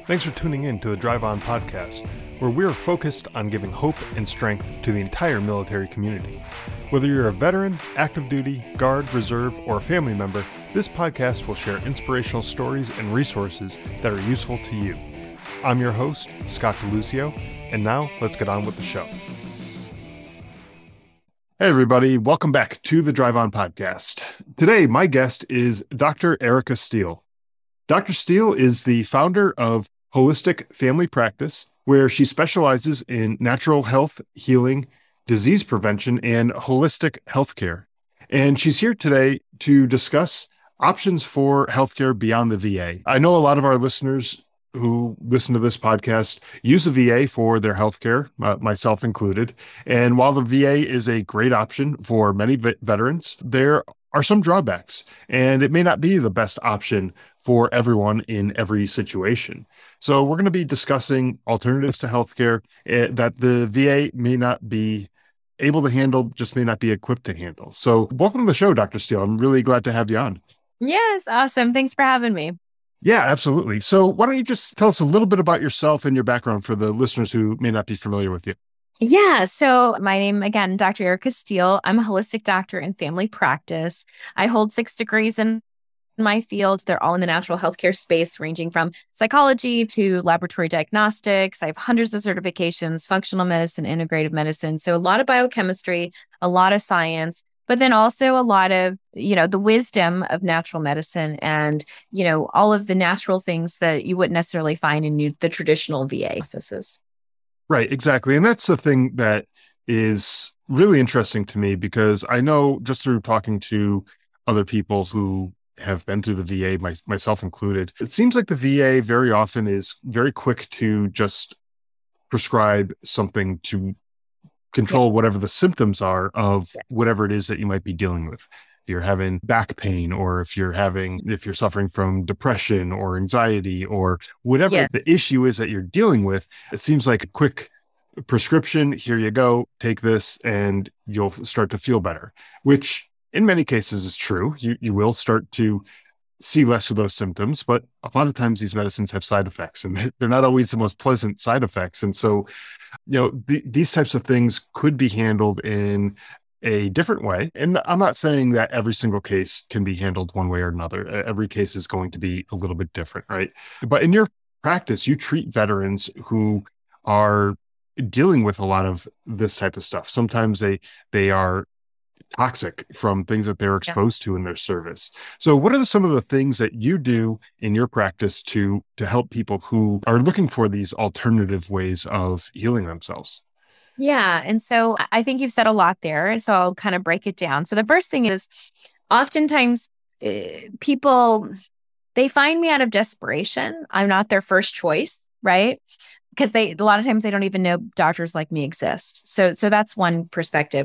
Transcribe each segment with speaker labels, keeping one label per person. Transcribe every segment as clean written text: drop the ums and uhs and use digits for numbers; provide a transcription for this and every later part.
Speaker 1: Thanks for tuning in to the Drive On podcast, where we're focused on giving hope and strength to the entire military community. Whether you're a veteran, active duty, guard, reserve, or a family member, this podcast will share inspirational stories and resources that are useful to you. I'm your host, Scott DeLucio, and now let's get on with the show. Hey everybody, welcome back to the Drive On podcast. Today, my guest is Dr. Erica Steele. Dr. Steele is the founder of Holistic Family Practice, where she specializes in natural health, healing, disease prevention, and holistic healthcare. And she's here today to discuss options for healthcare beyond the VA. I know a lot of our listeners who listen to this podcast use the VA for their healthcare, myself included. And while the VA is a great option for many veterans, there are some drawbacks, and it may not be the best option for everyone in every situation. So we're going to be discussing alternatives to healthcare that the VA may not be able to handle, just may not be equipped to handle. So welcome to the show, Dr. Steele. I'm really glad to have you on.
Speaker 2: Yes, awesome. Thanks for having me.
Speaker 1: Yeah, absolutely. So why don't you just tell us a little bit about yourself and your background for the listeners who may not be familiar with you?
Speaker 2: Yeah. So my name, again, Dr. Erica Steele. I'm a holistic doctor in family practice. I hold 6 degrees in my field. They're all in the natural healthcare space, ranging from psychology to laboratory diagnostics. I have hundreds of certifications, functional medicine, integrative medicine. So a lot of biochemistry, a lot of science, but then also a lot of, the wisdom of natural medicine and, all of the natural things that you wouldn't necessarily find in the traditional VA offices.
Speaker 1: Right, exactly. And that's the thing that is really interesting to me, because I know just through talking to other people who have been through the VA, myself included, it seems like the VA very often is very quick to just prescribe something to control whatever the symptoms are of whatever it is that you might be dealing with. If you're having back pain, or if you're suffering from depression or anxiety or whatever the issue is that you're dealing with, it seems like a quick prescription. Here you go, take this and you'll start to feel better, which in many cases is true. You will start to see less of those symptoms, but a lot of times these medicines have side effects, and they're not always the most pleasant side effects. And so, these types of things could be handled in a different way. And I'm not saying that every single case can be handled one way or another. Every case is going to be a little bit different, right? But in your practice, you treat veterans who are dealing with a lot of this type of stuff. Sometimes they are toxic from things that they're exposed to in their service. So what are some of the things that you do in your practice to help people who are looking for these alternative ways of healing themselves?
Speaker 2: Yeah. And so I think you've said a lot there. So I'll kind of break it down. So the first thing is, oftentimes people, they find me out of desperation. I'm not their first choice, right? Because a lot of times they don't even know doctors like me exist. So that's one perspective.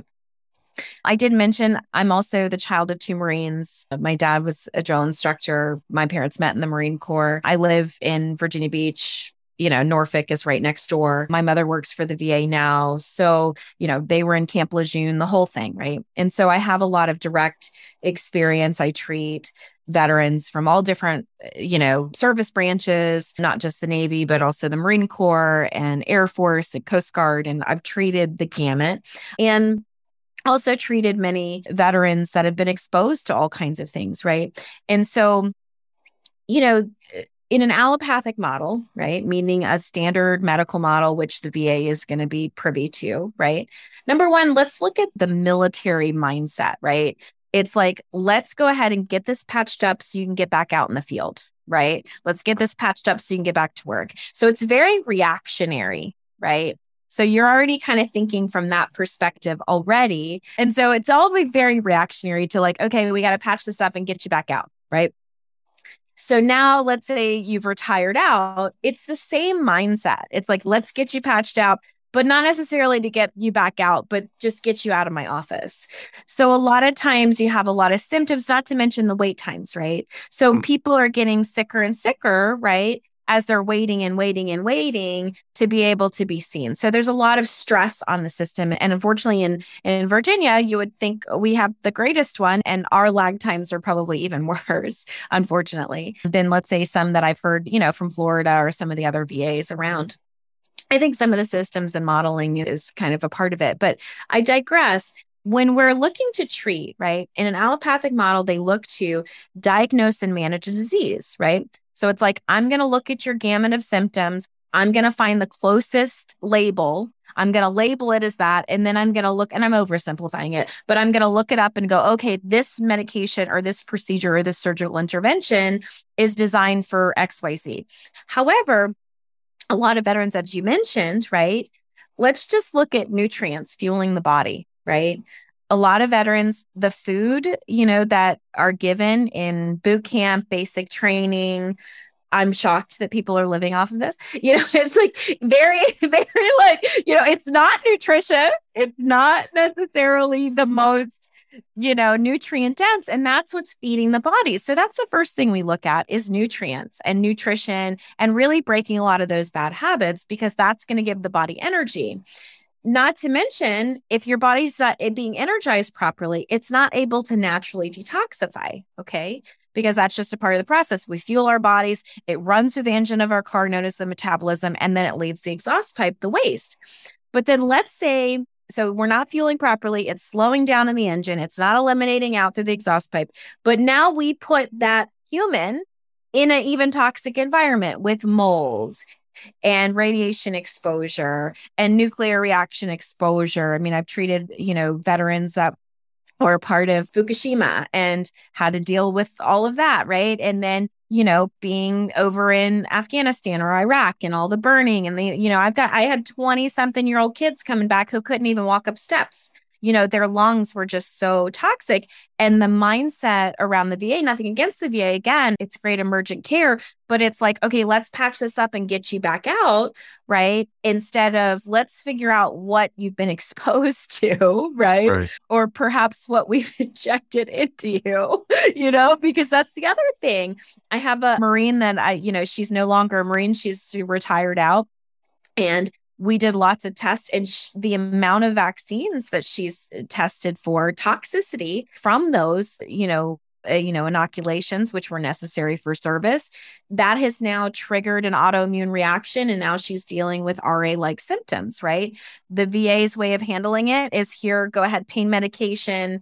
Speaker 2: I did mention I'm also the child of 2 Marines. My dad was a drill instructor. My parents met in the Marine Corps. I live in Virginia Beach. Norfolk is right next door. My mother works for the VA now. So, they were in Camp Lejeune, the whole thing, right? And so I have a lot of direct experience. I treat veterans from all different, service branches, not just the Navy, but also the Marine Corps and Air Force and Coast Guard. And I've treated the gamut. And also treated many veterans that have been exposed to all kinds of things, right? And so, in an allopathic model, right, meaning a standard medical model, which the VA is going to be privy to, right? Number one, let's look at the military mindset, right? It's like, let's go ahead and get this patched up so you can get back out in the field, right? Let's get this patched up so you can get back to work. So it's very reactionary, right? So you're already kind of thinking from that perspective already. And so it's all very reactionary to like, okay, we got to patch this up and get you back out, right? So now let's say you've retired out. It's the same mindset. It's like, let's get you patched out, but not necessarily to get you back out, but just get you out of my office. So a lot of times you have a lot of symptoms, not to mention the wait times, right? So people are getting sicker and sicker, right? as they're waiting and waiting and waiting to be able to be seen. So there's a lot of stress on the system. And unfortunately, in Virginia, you would think we have the greatest one, and our lag times are probably even worse, unfortunately, than let's say some that I've heard, from Florida or some of the other VAs around. I think some of the systems and modeling is kind of a part of it, but I digress. When we're looking to treat, right, in an allopathic model, they look to diagnose and manage a disease, right? So it's like, I'm going to look at your gamut of symptoms. I'm going to find the closest label. I'm going to label it as that. And then I'm going to look, and I'm oversimplifying it, but I'm going to look it up and go, okay, this medication or this procedure or this surgical intervention is designed for XYZ. However, a lot of veterans, as you mentioned, right? Let's just look at nutrients fueling the body, right? A lot of veterans, the food, that are given in boot camp, basic training, I'm shocked that people are living off of this. It's like very, very like, it's not nutrition. It's not necessarily the most, nutrient dense. And that's what's feeding the body. So that's the first thing we look at is nutrients and nutrition and really breaking a lot of those bad habits, because that's going to give the body energy. Not to mention, if your body's not being energized properly, it's not able to naturally detoxify, okay? Because that's just a part of the process. We fuel our bodies, it runs through the engine of our car known as the metabolism, and then it leaves the exhaust pipe, the waste. But then let's say, so we're not fueling properly, it's slowing down in the engine, it's not eliminating out through the exhaust pipe, but now we put that human in an even toxic environment with mold and radiation exposure and nuclear reaction exposure. I mean, I've treated, veterans that were part of Fukushima and had to deal with all of that, right? And then, being over in Afghanistan or Iraq and all the burning and I had 20-something-year-old kids coming back who couldn't even walk up steps. Their lungs were just so toxic. And the mindset around the VA, nothing against the VA, again, it's great emergent care, but it's like, okay, let's patch this up and get you back out, right? Instead of let's figure out what you've been exposed to, right? Or perhaps what we've injected into you, because that's the other thing. I have a Marine that she's no longer a Marine. She's retired out. And we did lots of tests, and the amount of vaccines that she's tested for toxicity from those, inoculations, which were necessary for service, that has now triggered an autoimmune reaction. And now she's dealing with RA-like symptoms, right? The VA's way of handling it is here, go ahead, pain medication,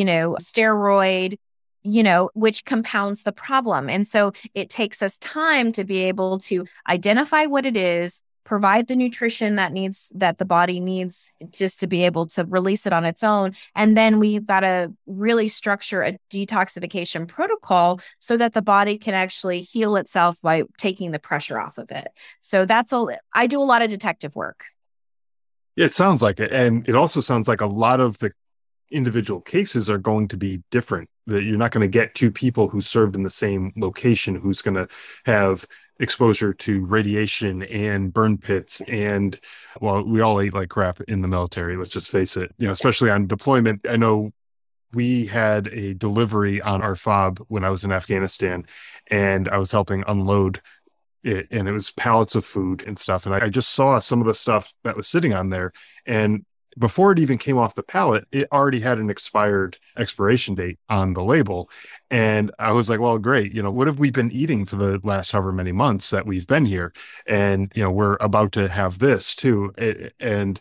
Speaker 2: steroid, which compounds the problem. And so it takes us time to be able to identify what it is, provide the nutrition that the body needs just to be able to release it on its own. And then we've got to really structure a detoxification protocol so that the body can actually heal itself by taking the pressure off of it. So I do a lot of detective work.
Speaker 1: Yeah, it sounds like it. And it also sounds like a lot of the individual cases are going to be different, that you're not going to get two people who served in the same location who's going to have exposure to radiation and burn pits. And we all ate like crap in the military, let's just face it, especially on deployment. I know we had a delivery on our fob when I was in Afghanistan, and I was helping unload it, and it was pallets of food and stuff. And I just saw some of the stuff that was sitting on there, and before it even came off the pallet, it already had an expiration date on the label. And I was like, well, great. What have we been eating for the last however many months that we've been here? And, we're about to have this too. It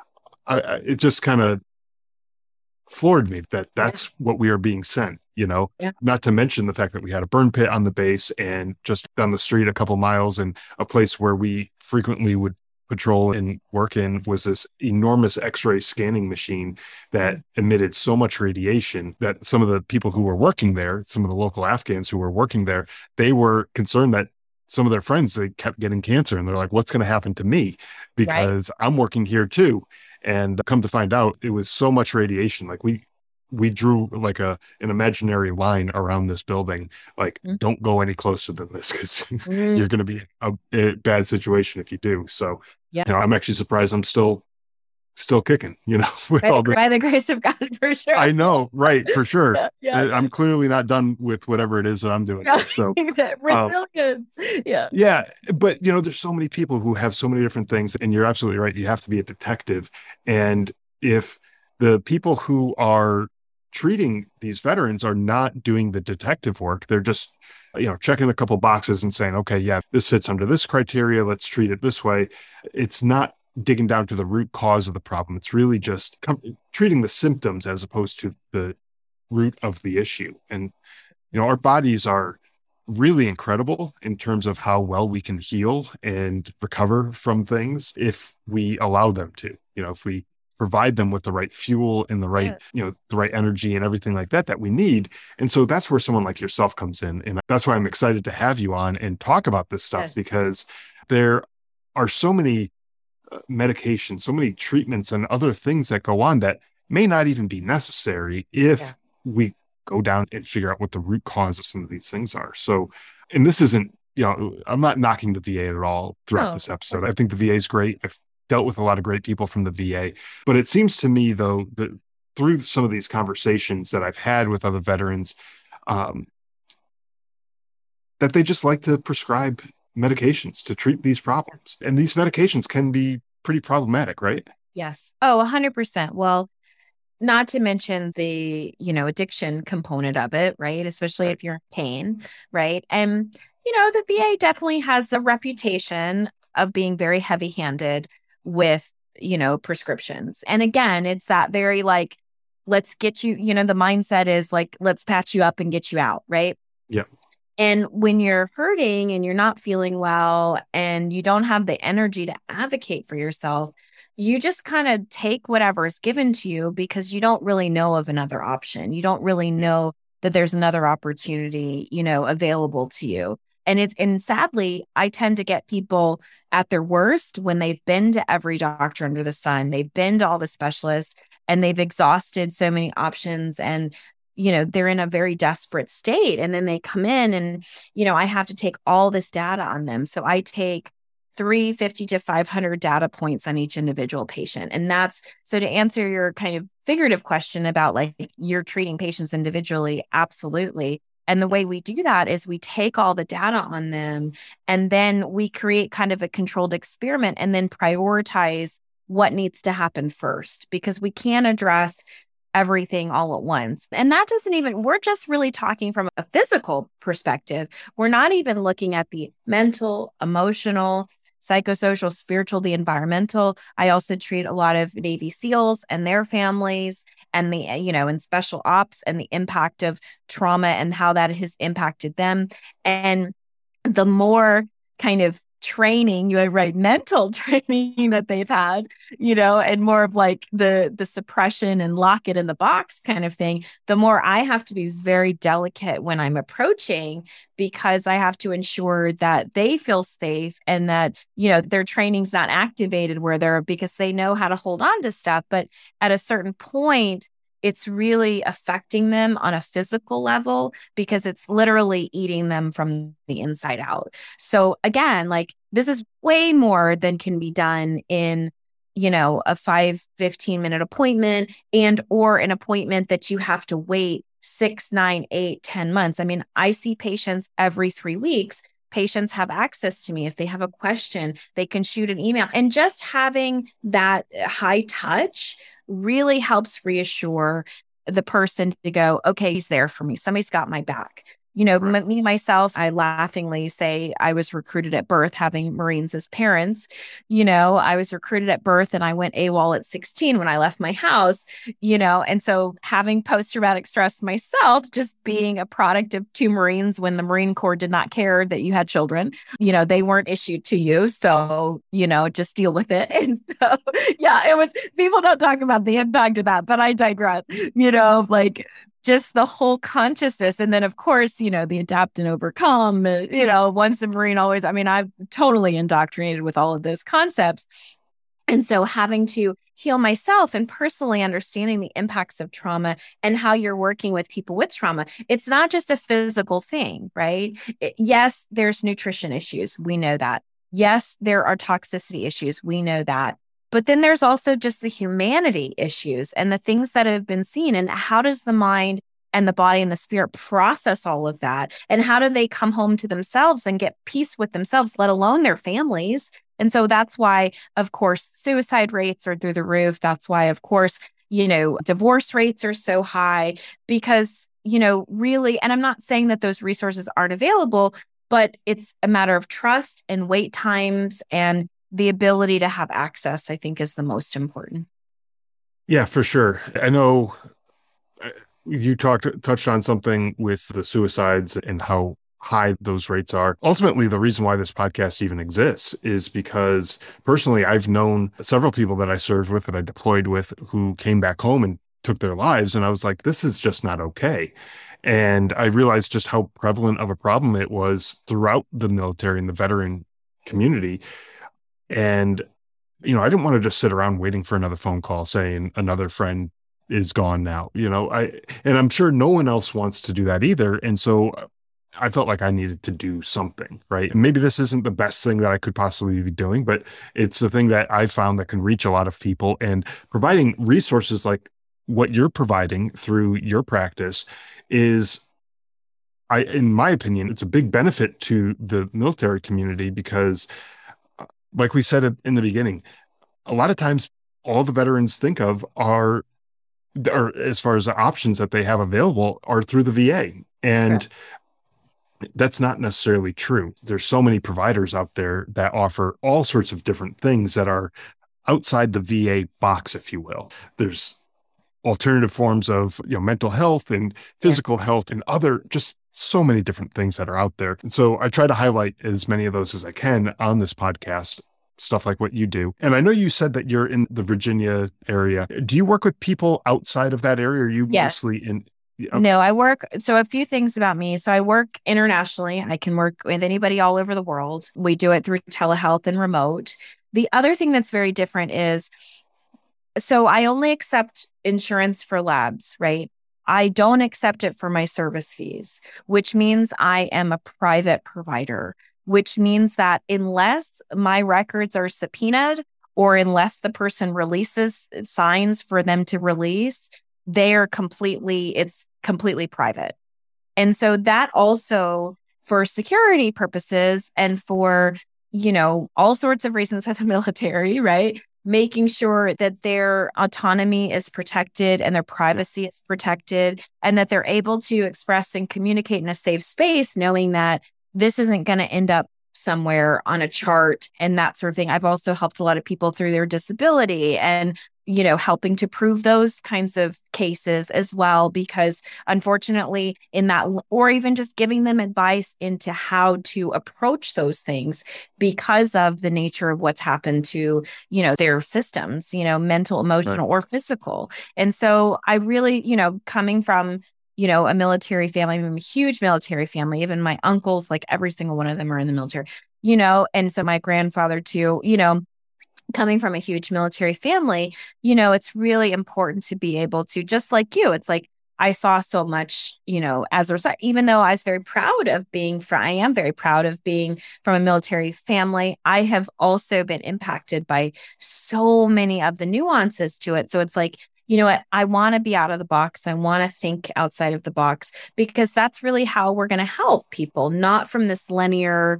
Speaker 1: just kind of floored me that that's what we are being sent, not to mention the fact that we had a burn pit on the base, and just down the street a couple miles, and a place where we frequently would patrol and work in was this enormous X-ray scanning machine that emitted so much radiation that some of the people who were working there, some of the local Afghans who were working there, they were concerned that some of their friends, they kept getting cancer, and they're like, what's going to happen to me? Because I'm working here too. And come to find out, it was so much radiation. Like we drew like an imaginary line around this building, like don't go any closer than this, because you're going to be a bad situation if you do. So, I'm actually surprised I'm still still kicking, with all the,
Speaker 2: by the grace of God, for sure.
Speaker 1: I know, right, for sure.
Speaker 2: Yeah.
Speaker 1: I'm clearly not done with whatever it is that I'm doing. So
Speaker 2: resilience. Yeah.
Speaker 1: yeah, but there's so many people who have so many different things, and you're absolutely right. You have to be a detective. And if the people who are treating these veterans are not doing the detective work, they're just, checking a couple boxes and saying, okay, yeah, this fits under this criteria. Let's treat it this way. It's not digging down to the root cause of the problem. It's really just treating the symptoms as opposed to the root of the issue. And, our bodies are really incredible in terms of how well we can heal and recover from things if we allow them to, if we provide them with the right fuel and the right, the right energy and everything like that we need. And so that's where someone like yourself comes in. And that's why I'm excited to have you on and talk about this stuff, because there are so many medications, so many treatments and other things that go on that may not even be necessary if we go down and figure out what the root cause of some of these things are. So, and this isn't, I'm not knocking the VA at all throughout this episode. I think the VA is great. I've dealt with a lot of great people from the VA, but it seems to me though, that through some of these conversations that I've had with other veterans, that they just like to prescribe medications to treat these problems. And these medications can be pretty problematic, right?
Speaker 2: Yes. Oh, 100%. Well, not to mention the, addiction component of it, right? Especially if you're in pain, right? And, the VA definitely has a reputation of being very heavy-handed with, prescriptions. And again, it's that very like, let's get you, the mindset is like, let's patch you up and get you out, right?
Speaker 1: Yeah.
Speaker 2: And when you're hurting and you're not feeling well and you don't have the energy to advocate for yourself, you just kind of take whatever is given to you because you don't really know of another option. You don't really know that there's another opportunity, available to you. And sadly, I tend to get people at their worst when they've been to every doctor under the sun. They've been to all the specialists and they've exhausted so many options, and they're in a very desperate state. And then they come in and, I have to take all this data on them. So I take 350 to 500 data points on each individual patient. And that's, so to answer your kind of figurative question about like you're treating patients individually, absolutely. And the way we do that is we take all the data on them and then we create kind of a controlled experiment and then prioritize what needs to happen first, because we can't address everything all at once. And that doesn't even, we're just really talking from a physical perspective. We're not even looking at the mental, emotional, psychosocial, spiritual, the environmental. I also treat a lot of Navy SEALs and their families and the, and special ops and the impact of trauma and how that has impacted them. And the more kind of training, mental training that they've had, and more of like the suppression and lock it in the box kind of thing, the more I have to be very delicate when I'm approaching, because I have to ensure that they feel safe and that, their training's not activated because they know how to hold on to stuff. But at a certain point, it's really affecting them on a physical level because it's literally eating them from the inside out. So again, like this is way more than can be done in, a 15-minute appointment or an appointment that you have to wait 6, 9, 8, 10 months. I mean, I see patients every 3 weeks. Patients have access to me. If they have a question, they can shoot an email. And just having that high touch really helps reassure the person to go, okay, he's there for me. Somebody's got my back. Me, myself, I laughingly say I was recruited at birth, having Marines as parents. I was recruited at birth and I went AWOL at 16 when I left my house, and so having post-traumatic stress myself, just being a product of 2 Marines when the Marine Corps did not care that you had children, they weren't issued to you. So, just deal with it. And so, yeah, it was, people don't talk about the impact of that, but I digress, like just the whole consciousness. And then, of course, the adapt and overcome, once a Marine, always, I'm totally indoctrinated with all of those concepts. And so having to heal myself and personally understanding the impacts of trauma and how you're working with people with trauma, it's not just a physical thing, right? Yes, there's nutrition issues. We know that. Yes, there are toxicity issues. We know that. But then there's also just the humanity issues and the things that have been seen. And how does the mind and the body and the spirit process all of that? And how do they come home to themselves and get peace with themselves, let alone their families? And so that's why, of course, suicide rates are through the roof. That's why, of course, divorce rates are so high because, really, and I'm not saying that those resources aren't available, but it's a matter of trust and wait times, and the ability to have access, I think, is the most important.
Speaker 1: Yeah, for sure. I know you touched on something with the suicides and how high those rates are. Ultimately, the reason why this podcast even exists is because personally, I've known several people that I served with, that I deployed with, who came back home and took their lives. And I was like, this is just not okay. And I realized just how prevalent of a problem it was throughout the military and the veteran community. And, I didn't want to just sit around waiting for another phone call saying another friend is gone now, and I'm sure no one else wants to do that either. And so I felt like I needed to do something, right? And maybe this isn't the best thing that I could possibly be doing, but it's the thing that I found that can reach a lot of people, and providing resources like what you're providing through your practice is, in my opinion, it's a big benefit to the military community because, like we said in the beginning, a lot of times all the veterans think of are, as far as the options that they have available, are through the VA. And that's not necessarily true. There's so many providers out there that offer all sorts of different things that are outside the VA box, if you will. There's alternative forms of, mental health and physical health and other, just so many different things that are out there. And so I try to highlight as many of those as I can on this podcast, stuff like what you do. And I know you said that you're in the Virginia area. Do you work with people outside of that area? Or are you mostly in? Okay.
Speaker 2: No, I work. So a few things about me. So I work internationally. I can work with anybody all over the world. We do it through telehealth and remote. The other thing that's very different is, so I only accept insurance for labs, right? I don't accept it for my service fees, which means I am a private provider, which means that unless my records are subpoenaed or unless the person signs for them to release, it's completely private. And so that also, for security purposes and for, all sorts of reasons for the military, right? Making sure that their autonomy is protected and their privacy is protected, and that they're able to express and communicate in a safe space, knowing that this isn't going to end up somewhere on a chart and that sort of thing. I've also helped a lot of people through their disability and, helping to prove those kinds of cases as well, because unfortunately in that, or even just giving them advice into how to approach those things because of the nature of what's happened to, their systems, mental, emotional, or physical. And so I really, coming from, a military family, I'm a huge military family, even my uncles, like every single one of them are in the military, and so my grandfather too, coming from a huge military family, it's really important to be able to, just like you, it's like, I saw so much, as a result, even though I was very proud of I am very proud of being from a military family. I have also been impacted by so many of the nuances to it. So it's like, you know what, I want to be out of the box. I want to think outside of the box, because that's really how we're going to help people, not from this linear,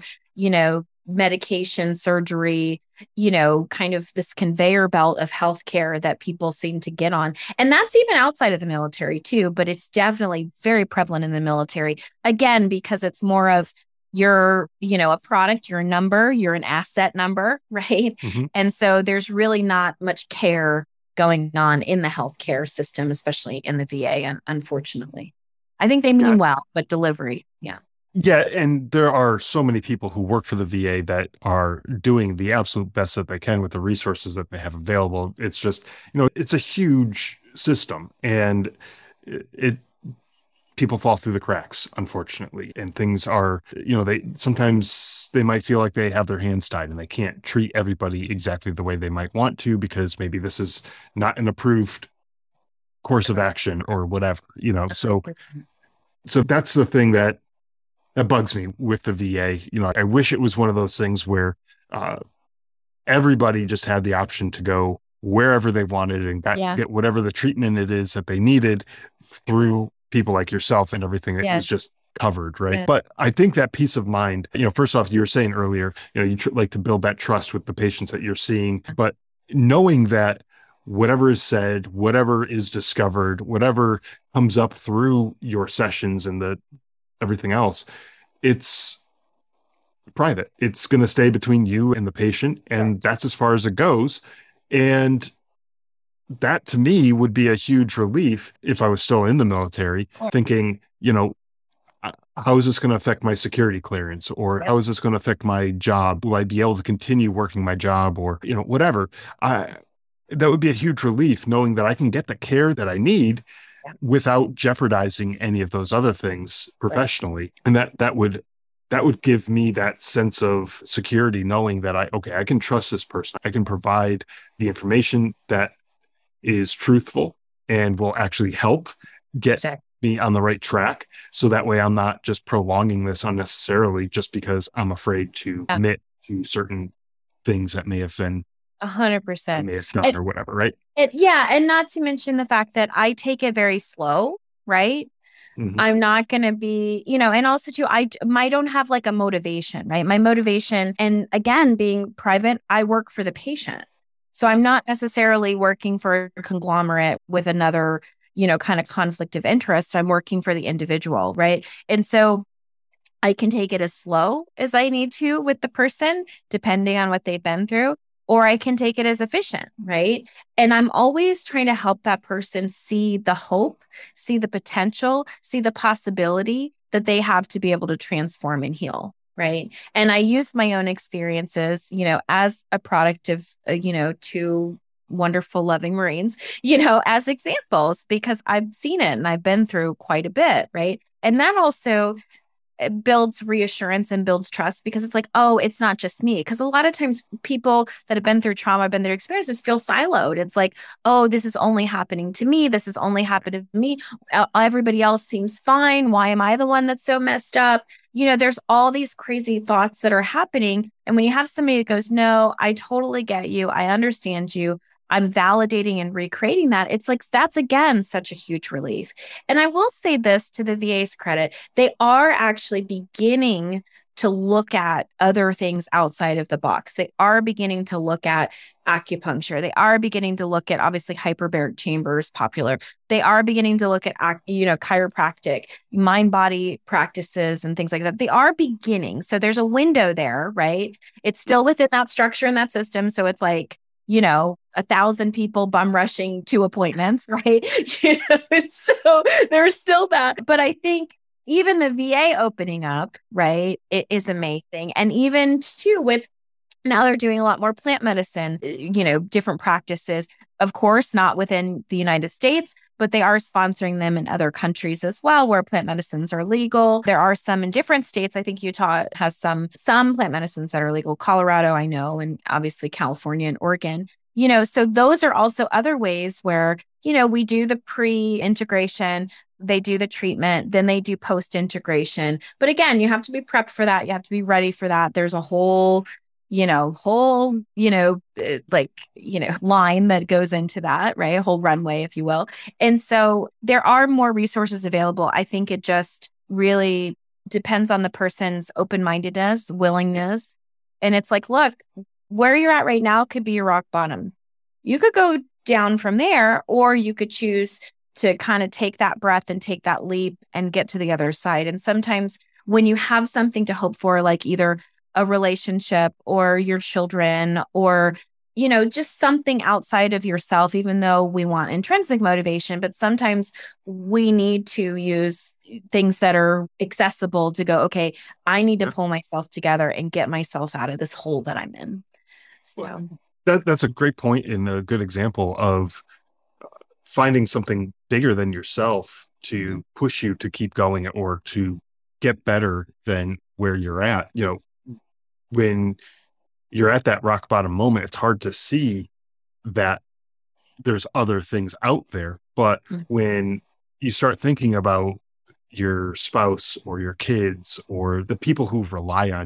Speaker 2: medication, surgery, kind of this conveyor belt of healthcare that people seem to get on. And that's even outside of the military too, but it's definitely very prevalent in the military. Again, because it's more of you're, a product, you're a number, you're an asset number, right? Mm-hmm. And so there's really not much care going on in the healthcare system, especially in the VA, unfortunately. I think they mean well, but delivery, yeah.
Speaker 1: Yeah, and there are so many people who work for the VA that are doing the absolute best that they can with the resources that they have available. It's just, it's a huge system, and people fall through the cracks, unfortunately. And things are, sometimes they might feel like they have their hands tied and they can't treat everybody exactly the way they might want to, because maybe this is not an approved course of action or whatever, So that's the thing that bugs me with the VA. I wish it was one of those things where everybody just had the option to go wherever they wanted and get whatever the treatment it is that they needed through people like yourself, and everything that was just covered, right? Yeah. But I think that peace of mind, first off, you were saying earlier, you like to build that trust with the patients that you're seeing, but knowing that whatever is said, whatever is discovered, whatever comes up through your sessions and everything else, it's private. It's going to stay between you and the patient, and that's as far as it goes. And that to me would be a huge relief if I was still in the military, thinking, how is this going to affect my security clearance, or how is this going to affect my job? Will I be able to continue working my job, or, whatever? That would be a huge relief, knowing that I can get the care that I need without jeopardizing any of those other things professionally. And that would give me that sense of security, knowing that I can trust this person. I can provide the information that is truthful and will actually help get me on the right track. So that way I'm not just prolonging this unnecessarily just because I'm afraid to admit to certain things that may have been
Speaker 2: 100%
Speaker 1: may have done or whatever, right?
Speaker 2: And not to mention the fact that I take it very slow, right? Mm-hmm. I'm not going to be, and also too, I don't have like a motivation, right? My motivation, and again, being private, I work for the patient. So I'm not necessarily working for a conglomerate with another, kind of conflict of interest. I'm working for the individual, right? And so I can take it as slow as I need to with the person, depending on what they've been through, or I can take it as efficient, right? And I'm always trying to help that person see the hope, see the potential, see the possibility that they have to be able to transform and heal, right? And I use my own experiences, as a product of, two wonderful, loving Marines, as examples, because I've seen it and I've been through quite a bit, right? And that also builds reassurance and builds trust, because it's like, oh, it's not just me. Because a lot of times people that have been through trauma, been through experiences, feel siloed. It's like, oh, this is only happening to me. This is only happening to me. Everybody else seems fine. Why am I the one that's so messed up? There's all these crazy thoughts that are happening. And when you have somebody that goes, no, I totally get you. I understand you. I'm validating and recreating that. It's like, that's again, such a huge relief. And I will say this to the VA's credit, they are actually beginning to look at other things outside of the box. They are beginning to look at acupuncture. They are beginning to look at, obviously, hyperbaric chambers, popular. They are beginning to look at, chiropractic, mind-body practices and things like that. They are beginning. So there's a window there, right? It's still within that structure and that system. So it's like, 1,000 people bum rushing to appointments, right? So there's still that. But I think even the VA opening up, right, it is amazing. And even too, with now they're doing a lot more plant medicine, different practices. Of course, not within the United States, but they are sponsoring them in other countries as well, where plant medicines are legal. There are some in different states. I think Utah has some plant medicines that are legal. Colorado, I know, and obviously California and Oregon. So those are also other ways where, we do the pre-integration, they do the treatment, then they do post-integration. But again, you have to be prepped for that. You have to be ready for that. There's a whole line that goes into that, right? A whole runway, if you will. And so there are more resources available. I think it just really depends on the person's open-mindedness, willingness. And it's like, look, where you're at right now could be your rock bottom. You could go down from there, or you could choose to kind of take that breath and take that leap and get to the other side. And sometimes when you have something to hope for, like either a relationship or your children, or, just something outside of yourself, even though we want intrinsic motivation, but sometimes we need to use things that are accessible to go, okay, I need to pull myself together and get myself out of this hole that I'm in. So
Speaker 1: that's a great point and a good example of finding something bigger than yourself to push you to keep going or to get better than where you're at. When you're at that rock bottom moment, it's hard to see that there's other things out there. But when you start thinking about your spouse or your kids or the people who rely on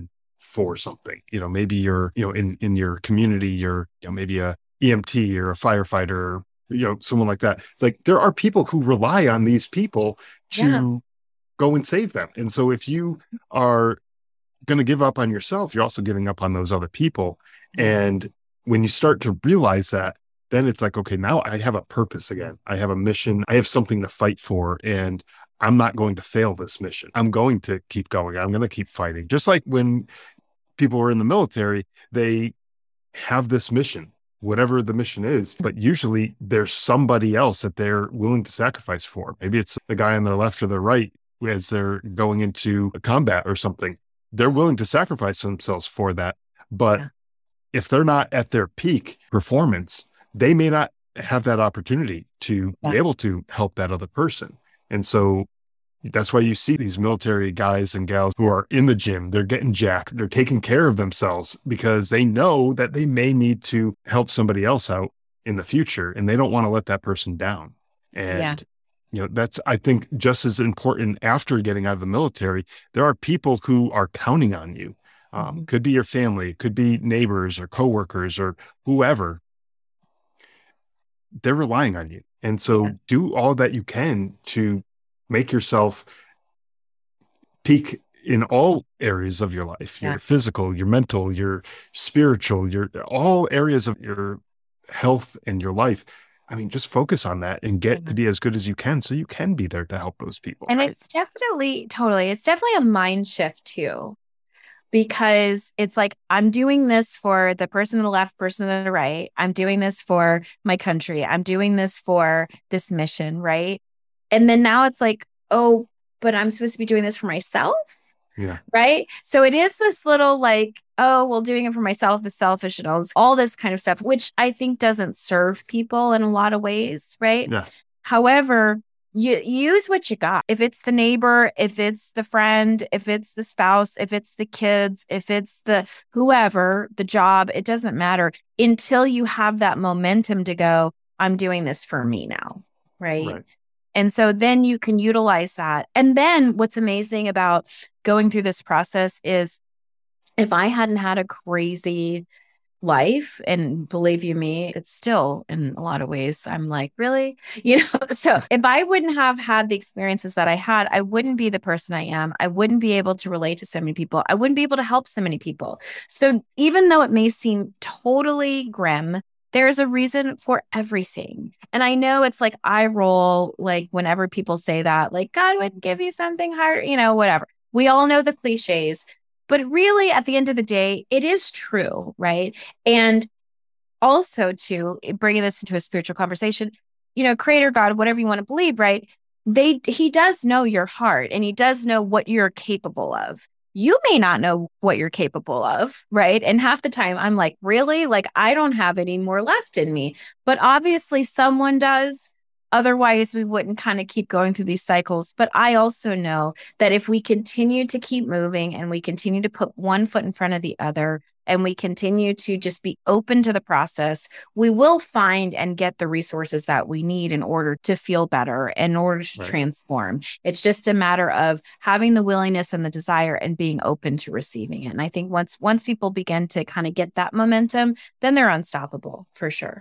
Speaker 1: for something. Maybe you're, in your community, you're, maybe a EMT or a firefighter, someone like that. It's like there are people who rely on these people to go and save them. And so if you are going to give up on yourself, you're also giving up on those other people.
Speaker 2: Yes.
Speaker 1: And when you start to realize that, then it's like, okay, now I have a purpose again. I have a mission. I have something to fight for, and I'm not going to fail this mission. I'm going to keep going. I'm going to keep fighting. Just like when people were in the military, they have this mission, whatever the mission is, but usually there's somebody else that they're willing to sacrifice for. Maybe it's the guy on their left or their right as they're going into a combat or something. They're willing to sacrifice themselves for that. But if they're not at their peak performance, they may not have that opportunity to be able to help that other person. And so that's why you see these military guys and gals who are in the gym, they're getting jacked, they're taking care of themselves because they know that they may need to help somebody else out in the future, and they don't want to let that person down. And, that's, I think, just as important after getting out of the military. There are people who are counting on you. Could be your family, could be neighbors or coworkers or whoever. They're relying on you. And so do all that you can to make yourself peak in all areas of your life, your physical, your mental, your spiritual, your all areas of your health and your life. I mean, just focus on that and get to be as good as you can so you can be there to help those people.
Speaker 2: And it's definitely, it's definitely a mind shift too. Because it's like, I'm doing this for the person on the left, person on the right. I'm doing this for my country. I'm doing this for this mission, right? And then now it's like, oh, but I'm supposed to be doing this for myself.
Speaker 1: Yeah.
Speaker 2: Right. So it is this little like, oh, well, doing it for myself is selfish and all this kind of stuff, which I think doesn't serve people in a lot of ways. Right.
Speaker 1: Yeah.
Speaker 2: However, you use what you got. If it's the neighbor, if it's the friend, if it's the spouse, if it's the kids, if it's the whoever, the job, it doesn't matter until you have that momentum to go, I'm doing this for me now. Right. And so then you can utilize that. And then what's amazing about going through this process is if I hadn't had a crazy life, and believe you me, it's still in a lot of ways, I'm like, really? So if I wouldn't have had the experiences that I had, I wouldn't be the person I am. I wouldn't be able to relate to so many people. I wouldn't be able to help so many people. So even though it may seem totally grim, there's a reason for everything. And I know it's like I roll, like whenever people say that, like God would give you something hard, whatever. We all know the cliches. But really, at the end of the day, it is true, right? And also to bringing this into a spiritual conversation, Creator God, whatever you want to believe, right? He does know your heart, and he does know what you're capable of. You may not know what you're capable of, right? And half the time I'm like, really? Like, I don't have any more left in me. But obviously someone does. Otherwise, we wouldn't kind of keep going through these cycles. But I also know that if we continue to keep moving and we continue to put one foot in front of the other, and we continue to just be open to the process, we will find and get the resources that we need in order to feel better, in order to transform. It's just a matter of having the willingness and the desire and being open to receiving it. And I think once people begin to kind of get that momentum, then they're unstoppable for sure.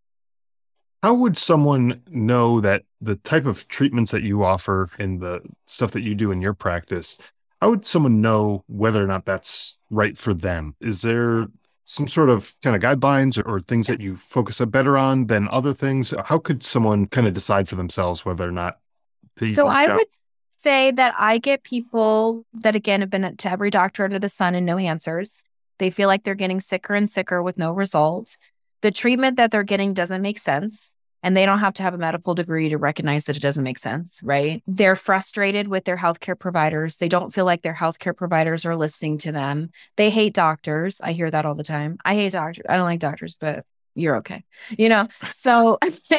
Speaker 1: How would someone know that the type of treatments that you offer and the stuff that you do in your practice, how would someone know whether or not that's right for them? Is there some sort of kind of guidelines or things that you focus better on than other things? How could someone kind of decide for themselves whether or not they...
Speaker 2: So I would say that I get people that, again, have been to every doctor under the sun and no answers. They feel like they're getting sicker and sicker with no result. The treatment that they're getting doesn't make sense, and they don't have to have a medical degree to recognize that it doesn't make sense, right? They're frustrated with their healthcare providers. They don't feel like their healthcare providers are listening to them. They hate doctors. I hear that all the time. I hate doctors. I don't like doctors, but you're okay. So,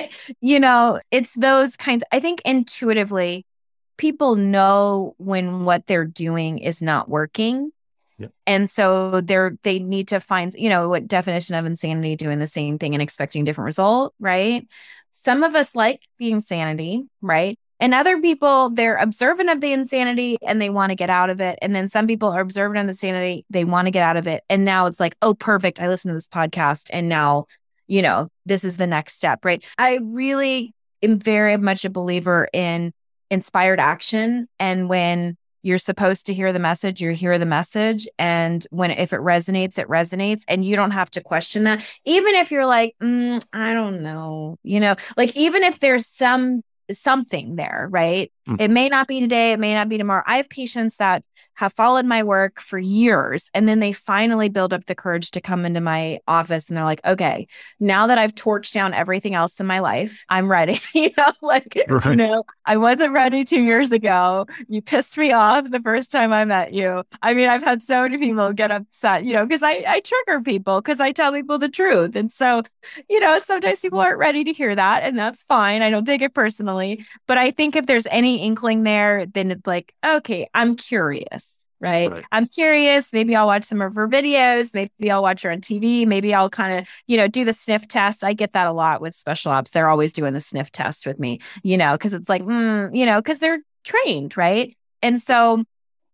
Speaker 2: it's those kinds. I think intuitively, people know when what they're doing is not working. And so they need to find, what definition of insanity, doing the same thing and expecting different result, right? Some of us like the insanity, right? And other people, they're observant of the insanity and they want to get out of it. And then some people are observant of the insanity, they want to get out of it. And now it's like, oh, perfect. I listened to this podcast and now, this is the next step, right? I really am very much a believer in inspired action. And when you're supposed to hear the message, you hear the message. And if it resonates, it resonates. And you don't have to question that. Even if you're like, I don't know, like even if there's something there, right? It may not be today. It may not be tomorrow. I have patients that have followed my work for years, and then they finally build up the courage to come into my office. And they're like, okay, now that I've torched down everything else in my life, I'm ready. Right. I wasn't ready 2 years ago. You pissed me off the first time I met you. I mean, I've had so many people get upset, because I trigger people because I tell people the truth. And so, sometimes people aren't ready to hear that, and that's fine. I don't take it personally. But I think if there's any inkling there, then it's like, okay, I'm curious, right? I'm curious. Maybe I'll watch some of her videos. Maybe I'll watch her on TV. Maybe I'll kind of, do the sniff test. I get that a lot with special ops. They're always doing the sniff test with me, because it's like, because they're trained, right? And so,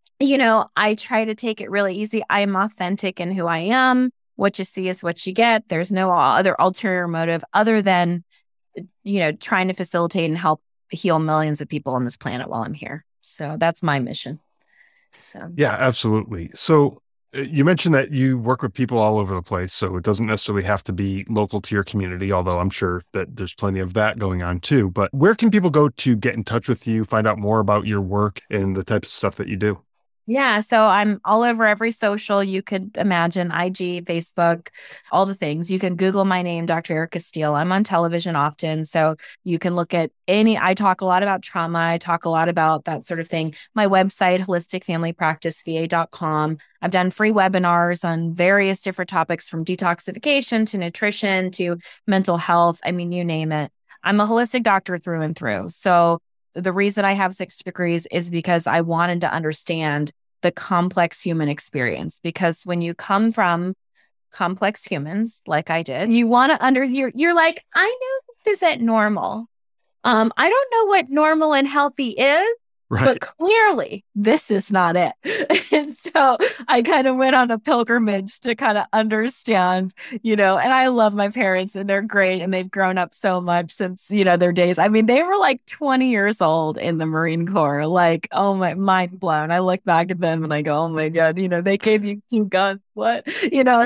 Speaker 2: I try to take it really easy. I am authentic in who I am. What you see is what you get. There's no other ulterior motive other than, trying to facilitate and help heal millions of people on this planet while I'm here. So that's my mission. So
Speaker 1: yeah, absolutely. So you mentioned that you work with people all over the place, so it doesn't necessarily have to be local to your community, although I'm sure that there's plenty of that going on too. But where can people go to get in touch with you, find out more about your work and the types of stuff that you do?
Speaker 2: Yeah. So I'm all over every social you could imagine, IG, Facebook, all the things. You can Google my name, Dr. Erica Steele. I'm on television often. So you can look at I talk a lot about trauma. I talk a lot about that sort of thing. My website, holisticfamilypracticeva.com. I've done free webinars on various different topics from detoxification to nutrition to mental health. I mean, you name it. I'm a holistic doctor through and through. So the reason I have 6 degrees is because I wanted to understand the complex human experience. Because when you come from complex humans, like I did, you want to you're like, I know this isn't normal. I don't know what normal and healthy is, but clearly this is not it. And so I kind of went on a pilgrimage to kind of understand, and I love my parents and they're great and they've grown up so much since, their days. I mean, they were like 20 years old in the Marine Corps, like, oh my, mind blown. I look back at them and I go, oh my God, they gave you 2 guns. What, but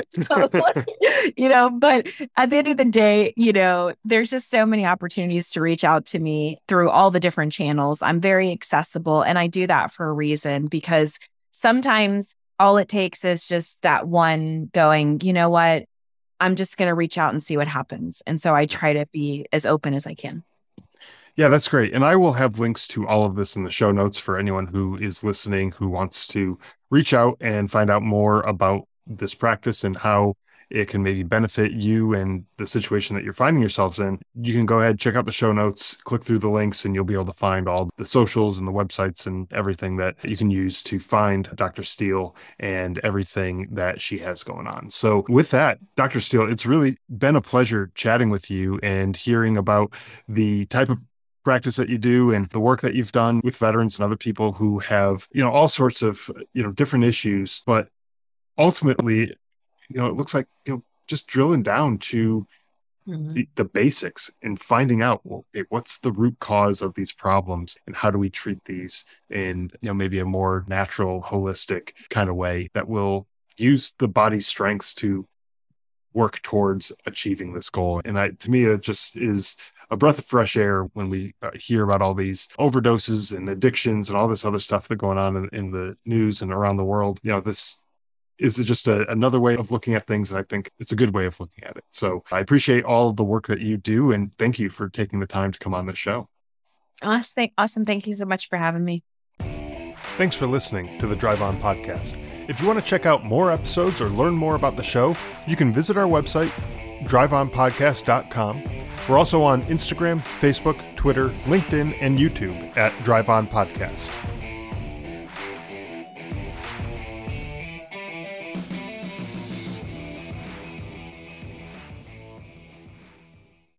Speaker 2: at the end of the day, there's just so many opportunities to reach out to me through all the different channels. I'm very accessible and I do that for a reason because sometimes all it takes is just that one going, you know what, I'm just going to reach out and see what happens. And so I try to be as open as I can.
Speaker 1: Yeah, that's great. And I will have links to all of this in the show notes for anyone who is listening, who wants to reach out and find out more about this practice and how it can maybe benefit you and the situation that you're finding yourselves in. You can go ahead, check out the show notes, click through the links, and you'll be able to find all the socials and the websites and everything that you can use to find Dr. Steele and everything that she has going on. So with that, Dr. Steele, it's really been a pleasure chatting with you and hearing about the type of practice that you do and the work that you've done with veterans and other people who have, all sorts of, different issues, but ultimately, it looks like, just drilling down to the basics and finding out, well, okay, what's the root cause of these problems and how do we treat these in, maybe a more natural, holistic kind of way that will use the body's strengths to work towards achieving this goal. And to me, it just is a breath of fresh air when we hear about all these overdoses and addictions and all this other stuff that's going on in the news and around the world. This is just another way of looking at things. And I think it's a good way of looking at it. So I appreciate all of the work that you do. And thank you for taking the time to come on the show.
Speaker 2: Awesome. Thank you so much for having me.
Speaker 1: Thanks for listening to the Drive On Podcast. If you want to check out more episodes or learn more about the show, you can visit our website, driveonpodcast.com. We're also on Instagram, Facebook, Twitter, LinkedIn, and YouTube at Drive On Podcast.